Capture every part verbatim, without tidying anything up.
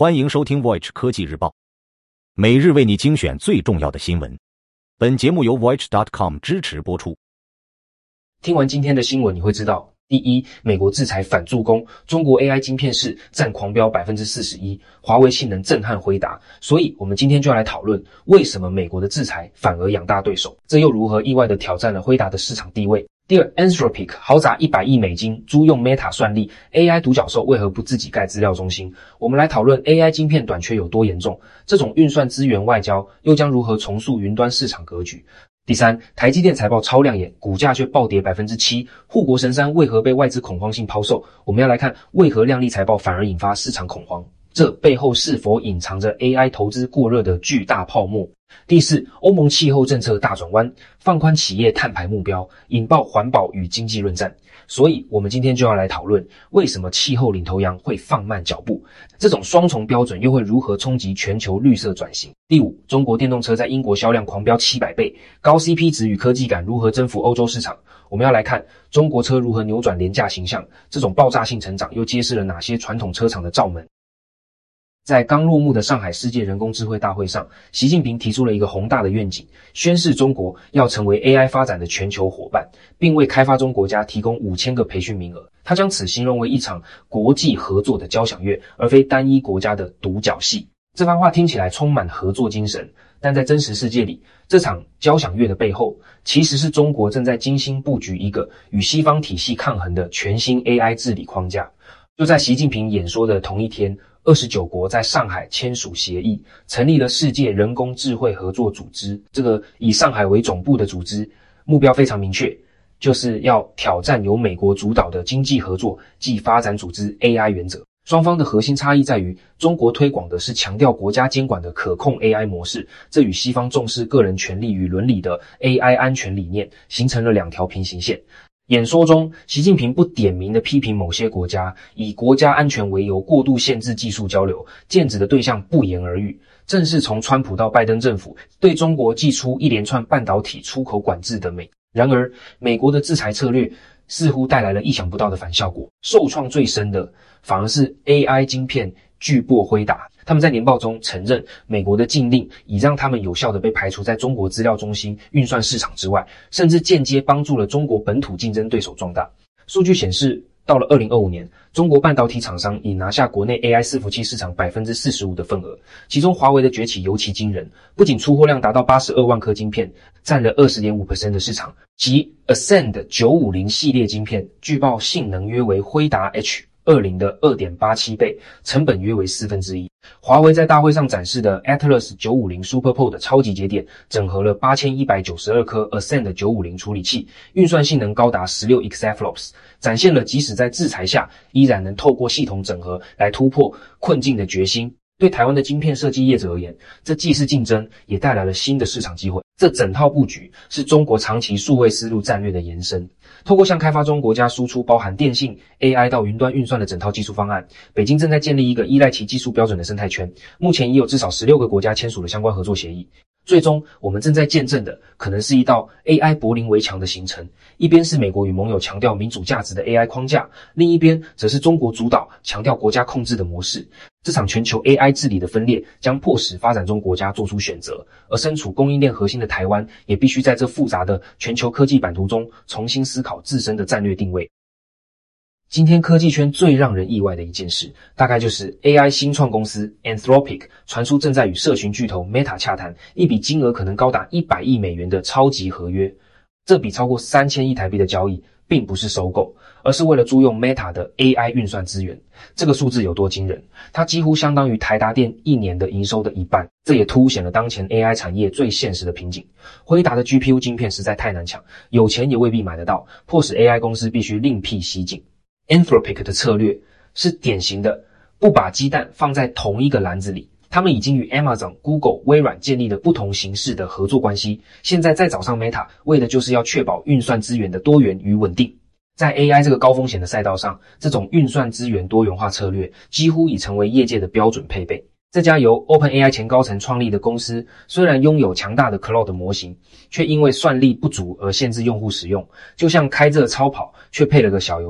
欢迎收听 Voyage 科技日报，每日为你精选最重要的新闻。本节目由 voyage 点 com 支持播出。 听完今天的新闻，你会知道，第一，美国制裁反助攻，中国 A I 晶片市占狂飙 百分之四十一， 华为性能震撼辉达。所以我们今天就要来讨论，为什么美国的制裁反而养大对手，这又如何意外地挑战了辉达的市场地位。第二 Anthropic 豪砸一百亿美金租用 Meta 算力， A I 独角兽为何不自己盖资料中心？我们来讨论 A I 晶片短缺有多严重，这种运算资源外交又将如何重塑云端市场格局。第三，台积电财报超亮眼，股价却暴跌 百分之七， 护国神山为何被外资恐慌性抛售？我们要来看为何亮丽财报反而引发市场恐慌，这背后是否隐藏着 A I 投资过热的巨大泡沫？第四，欧盟气候政策大转弯，放宽企业碳排目标，引爆环保与经济论战。所以我们今天就要来讨论，为什么气候领头羊会放慢脚步，这种双重标准又会如何冲击全球绿色转型。第五，中国电动车在英国销量狂飙七百倍，高 C P 值与科技感如何征服欧洲市场。我们要来看中国车如何扭转廉价形象，这种爆炸性成长又揭示了哪些传统车厂的罩门。在刚落幕的上海世界人工智慧大会上，习近平提出了一个宏大的愿景，宣示中国要成为 A I 发展的全球伙伴，并为开发中国家提供五千个培训名额。他将此形容为一场国际合作的交响乐，而非单一国家的独角戏。这番话听起来充满合作精神，但在真实世界里，这场交响乐的背后，其实是中国正在精心布局一个与西方体系抗衡的全新 A I 治理框架。就在习近平演说的同一天，二十九国在上海签署协议，成立了世界人工智慧合作组织。这个以上海为总部的组织，目标非常明确，就是要挑战由美国主导的经济合作暨发展组织 A I 原则。双方的核心差异在于，中国推广的是强调国家监管的可控 A I 模式，这与西方重视个人权利与伦理的 A I 安全理念形成了两条平行线。演说中，习近平不点名地批评某些国家以国家安全为由过度限制技术交流，剑指的对象不言而喻，正是从川普到拜登政府对中国祭出一连串半导体出口管制的美。然而，美国的制裁策略似乎带来了意想不到的反效果，受创最深的反而是 A I 晶片巨擘辉达。他们在年报中承认，美国的禁令已让他们有效地被排除在中国资料中心运算市场之外，甚至间接帮助了中国本土竞争对手壮大。数据显示，到了二零二五年，中国半导体厂商已拿下国内 A I 伺服器市场 百分之四十五 的份额，其中华为的崛起尤其惊人，不仅出货量达到八十二万颗晶片，占了 百分之二十点五 的市场，即 Ascend 九五零系列晶片，据报性能约为辉达 H二十 的 二点八七 倍，成本约为四分之一。华为在大会上展示的 Atlas 九五零 SuperPOD 超级节点，整合了八千一百九十二颗 Ascend 九五零处理器，运算性能高达十六 exaflops， 展现了即使在制裁下，依然能透过系统整合来突破困境的决心。对台湾的晶片设计业者而言，这既是竞争，也带来了新的市场机会。这整套布局是中国长期数位思路战略的延伸。透过向开发中国家输出包含电信、A I 到云端运算的整套技术方案，北京正在建立一个依赖其技术标准的生态圈。目前已有至少十六个国家签署了相关合作协议。最终，我们正在见证的可能是一道 A I 柏林围墙的形成，一边是美国与盟友强调民主价值的 A I 框架，另一边则是中国主导强调国家控制的模式。这场全球 A I 治理的分裂将迫使发展中国家做出选择，而身处供应链核心的台湾也必须在这复杂的全球科技版图中重新思考自身的战略定位。今天科技圈最让人意外的一件事，大概就是 A I 新创公司 Anthropic 传出正在与社群巨头 Meta 洽谈一笔金额可能高达一百亿美元的超级合约。这笔超过三千亿台币的交易并不是收购，而是为了租用 Meta 的 A I 运算资源。这个数字有多惊人？它几乎相当于台达电一年的营收的一半。这也凸显了当前 A I 产业最现实的瓶颈。辉达的 G P U 晶片实在太难抢，有钱也未必买得到，迫使 A I 公司必须另辟蹊径。Anthropic 的策略是典型的不把鸡蛋放在同一个篮子里，他们已经与 Amazon、Google、微软建立了不同形式的合作关系，现在再找上 Meta， 为的就是要确保运算资源的多元与稳定。在 A I 这个高风险的赛道上，这种运算资源多元化策略几乎已成为业界的标准配备。这家由 OpenAI 前高层创立的公司，虽然拥有强大的 Cloud 模型，却因为算力不足而限制用户使用，就像开着超跑却配了个小油箱。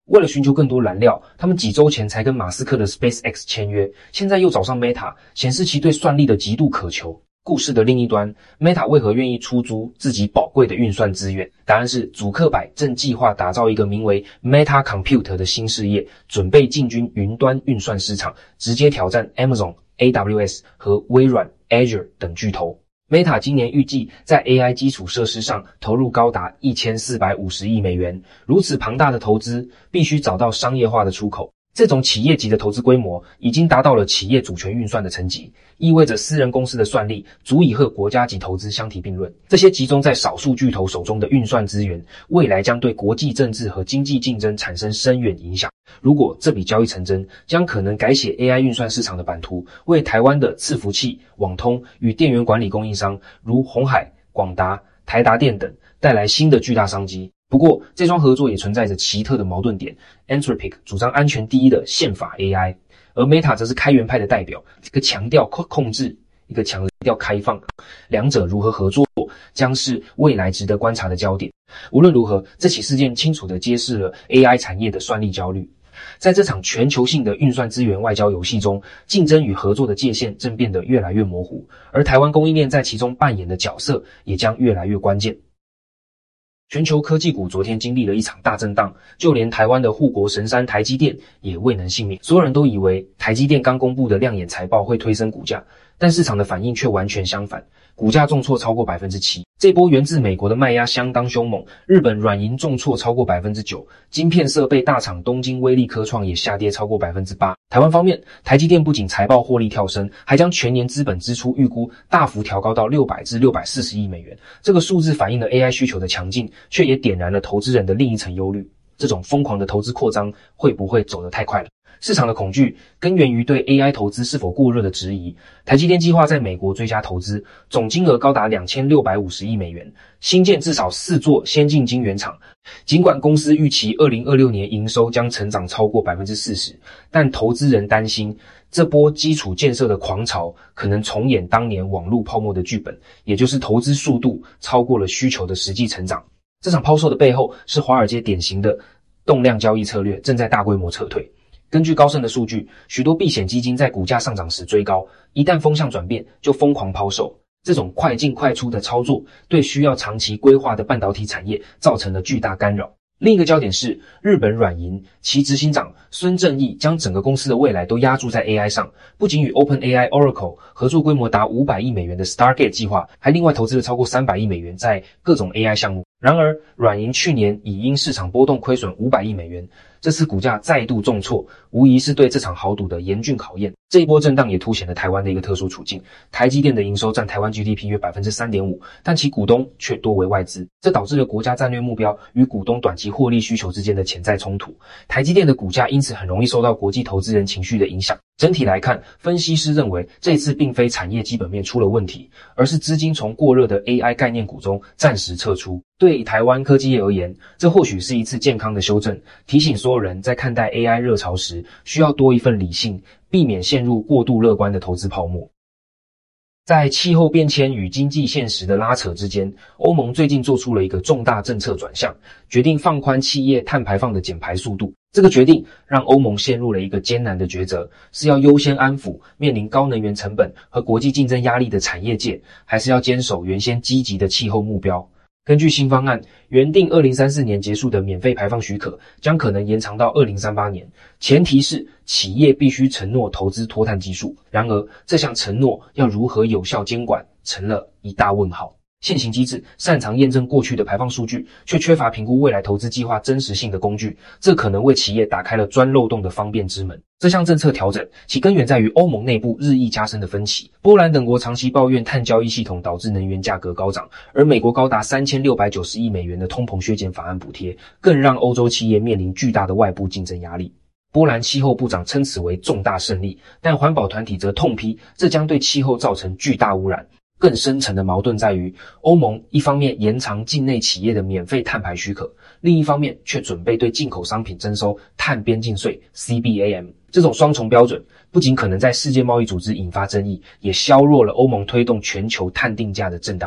为了寻求更多燃料，他们几周前才跟马斯克的 SpaceX 签约，现在又找上 Meta， 显示其对算力的极度渴求。故事的另一端 ，Meta 为何愿意出租自己宝贵的运算资源？答案是祖克柏正计划打造一个名为 Meta Compute 的新事业，准备进军云端运算市场，直接挑战 Amazon、A W S 和微软 Azure 等巨头。Meta 今年预计在 A I 基础设施上投入高达一千四百五十亿美元，如此庞大的投资必须找到商业化的出口。这种企业级的投资规模已经达到了企业主权运算的层级，意味着私人公司的算力足以和国家级投资相提并论。这些集中在少数巨头手中的运算资源，未来将对国际政治和经济竞争产生深远影响。如果这笔交易成真，将可能改写 A I 运算市场的版图，为台湾的伺服器、网通与电源管理供应商如鸿海、广达、台达电等带来新的巨大商机。不过，这桩合作也存在着奇特的矛盾点。Anthropic 主张安全第一的宪法 A I， 而 Meta 则是开源派的代表，一个强调控制，一个强调开放。两者如何合作，将是未来值得观察的焦点。无论如何，这起事件清楚地揭示了 A I 产业的算力焦虑。在这场全球性的运算资源外交游戏中，竞争与合作的界限正变得越来越模糊，而台湾供应链在其中扮演的角色也将越来越关键。全球科技股昨天经历了一场大震荡，就连台湾的护国神山台积电也未能幸免。所有人都以为台积电刚公布的亮眼财报会推升股价，但市场的反应却完全相反，股价重挫超过 百分之七。 这波源自美国的卖压相当凶猛，日本软银重挫超过 百分之九， 晶片设备大厂东京威力科创也下跌超过 百分之八。 台湾方面，台积电不仅财报获利跳升，还将全年资本支出预估大幅调高到六百至六百四十亿美元。这个数字反映了 A I 需求的强劲，却也点燃了投资人的另一层忧虑，这种疯狂的投资扩张会不会走得太快了？市场的恐惧根源于对 A I 投资是否过热的质疑。台积电计划在美国追加投资，总金额高达两千六百五十亿美元，新建至少四座先进晶圆厂。尽管公司预期二零二六年营收将成长超过 百分之四十， 但投资人担心这波基础建设的狂潮可能重演当年网络泡沫的剧本，也就是投资速度超过了需求的实际成长。这场抛售的背后是华尔街典型的动量交易策略正在大规模撤退。根据高盛的数据，许多避险基金在股价上涨时追高，一旦风向转变就疯狂抛售。这种快进快出的操作对需要长期规划的半导体产业造成了巨大干扰。另一个焦点是日本软银，其执行长孙正义将整个公司的未来都押注在 A I 上，不仅与 OpenAI、Oracle 合作规模达五百亿美元的 Stargate 计划，还另外投资了超过三百亿美元在各种 A I 项目。然而，软银去年已因市场波动亏损五百亿美元，这次股价再度重挫，无疑是对这场豪赌的严峻考验。这一波震荡也凸显了台湾的一个特殊处境，台积电的营收占台湾 G D P 约 百分之三点五， 但其股东却多为外资，这导致了国家战略目标与股东短期获利需求之间的潜在冲突。台积电的股价因此很容易受到国际投资人情绪的影响。整体来看，分析师认为这次并非产业基本面出了问题，而是资金从过热的 A I 概念股中暂时撤出。对台湾科技业而言，这或许是一次健康的修正，提醒所有人在看待 A I 热潮时需要多一份理性，避免陷入过度乐观的投资泡沫。在气候变迁与经济现实的拉扯之间，欧盟最近做出了一个重大政策转向，决定放宽企业碳排放的减排速度。这个决定让欧盟陷入了一个艰难的抉择，是要优先安抚面临高能源成本和国际竞争压力的产业界，还是要坚守原先积极的气候目标。根据新方案，原定二零三四年结束的免费排放许可将可能延长到二零三八年，前提是企业必须承诺投资脱碳技术。然而，这项承诺要如何有效监管，成了一大问号。现行机制擅长验证过去的排放数据，却缺乏评估未来投资计划真实性的工具，这可能为企业打开了钻漏洞的方便之门。这项政策调整其根源在于欧盟内部日益加深的分歧。波兰等国长期抱怨碳交易系统导致能源价格高涨，而美国高达三千六百九十亿美元的通膨削减法案补贴，更让欧洲企业面临巨大的外部竞争压力。波兰气候部长称此为重大胜利，但环保团体则痛批这将对气候造成巨大污染。更深层的矛盾在于，欧盟一方面延长境内企业的免费碳排许可，另一方面却准备对进口商品征收碳边境税 C B A M。 这种双重标准不仅可能在世界贸易组织引发争议，也削弱了欧盟推动全球碳定价的正当性。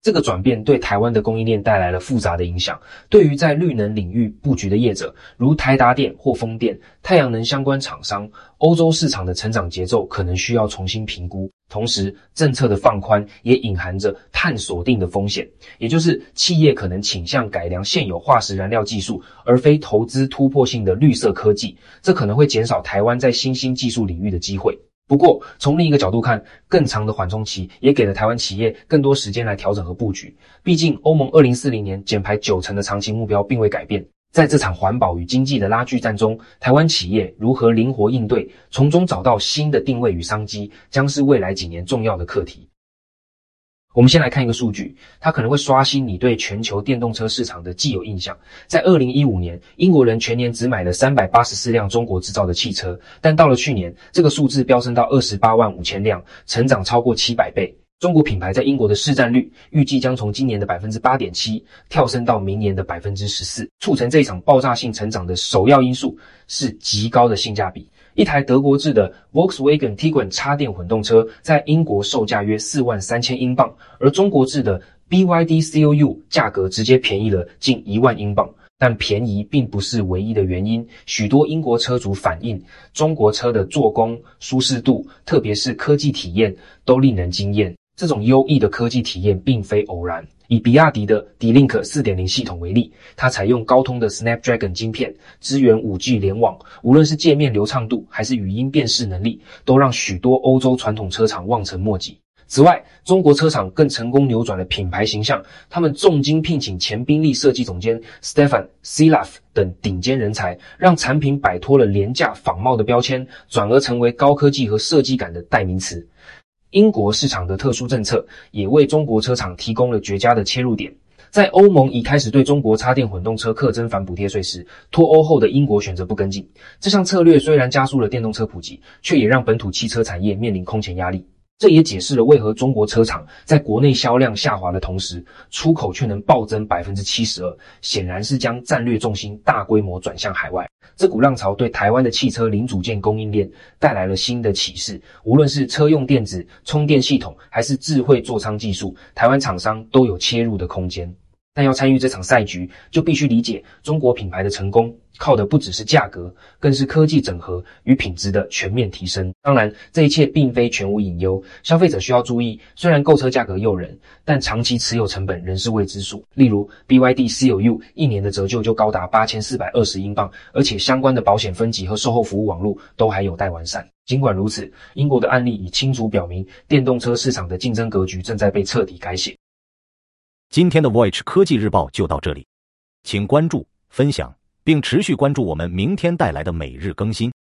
这个转变对台湾的供应链带来了复杂的影响。对于在绿能领域布局的业者，如台达电或风电、太阳能相关厂商，欧洲市场的成长节奏可能需要重新评估。同时，政策的放宽也隐含着碳锁定的风险，也就是企业可能倾向改良现有化石燃料技术，而非投资突破性的绿色科技，这可能会减少台湾在新兴技术领域的机会。不过，从另一个角度看，更长的缓冲期也给了台湾企业更多时间来调整和布局。毕竟，欧盟二零四零年减排九成的长期目标并未改变。在这场环保与经济的拉锯战中，台湾企业如何灵活应对，从中找到新的定位与商机，将是未来几年重要的课题。我们先来看一个数据，它可能会刷新你对全球电动车市场的既有印象。在二零一五年，英国人全年只买了三百八十四辆中国制造的汽车，但到了去年，这个数字飙升到二十八万五千辆，成长超过七百倍。中国品牌在英国的市占率预计将从今年的 百分之八点七 跳升到明年的 百分之十四。 促成这一场爆炸性成长的首要因素是极高的性价比。一台德国制的 Volkswagen Tiguan 插电混动车在英国售价约四万三千英镑，而中国制的 B Y D C O U 价格直接便宜了近一万英镑。但便宜并不是唯一的原因，许多英国车主反映，中国车的做工、舒适度，特别是科技体验都令人惊艳。这种优异的科技体验并非偶然。以比亚迪的 D-Link 四点零 系统为例，它采用高通的 Snapdragon 晶片，支援 五 G 联网，无论是界面流畅度还是语音辨识能力，都让许多欧洲传统车厂望尘莫及。此外，中国车厂更成功扭转了品牌形象，他们重金聘请前宾利设计总监 Stefan Silaf 等顶尖人才，让产品摆脱了廉价仿冒的标签，转而成为高科技和设计感的代名词。英国市场的特殊政策也为中国车厂提供了绝佳的切入点。在欧盟已开始对中国插电混动车课征反补贴税时，脱欧后的英国选择不跟进。这项策略虽然加速了电动车普及，却也让本土汽车产业面临空前压力。这也解释了为何中国车厂在国内销量下滑的同时，出口却能暴增 百分之七十二， 显然是将战略重心大规模转向海外。这股浪潮对台湾的汽车零组件供应链带来了新的启示，无论是车用电子、充电系统还是智慧座舱技术，台湾厂商都有切入的空间。但要参与这场赛局，就必须理解中国品牌的成功靠的不只是价格，更是科技整合与品质的全面提升。当然，这一切并非全无隐忧，消费者需要注意，虽然购车价格诱人，但长期持有成本仍是未知数。例如 B Y D C O U 一年的折旧就高达八千四百二十英镑，而且相关的保险分级和售后服务网络都还有待完善。尽管如此，英国的案例已清楚表明，电动车市场的竞争格局正在被彻底改写。 今天的 Voyage 科技日报就到这里，请关注、分享，并持续关注我们明天带来的每日更新。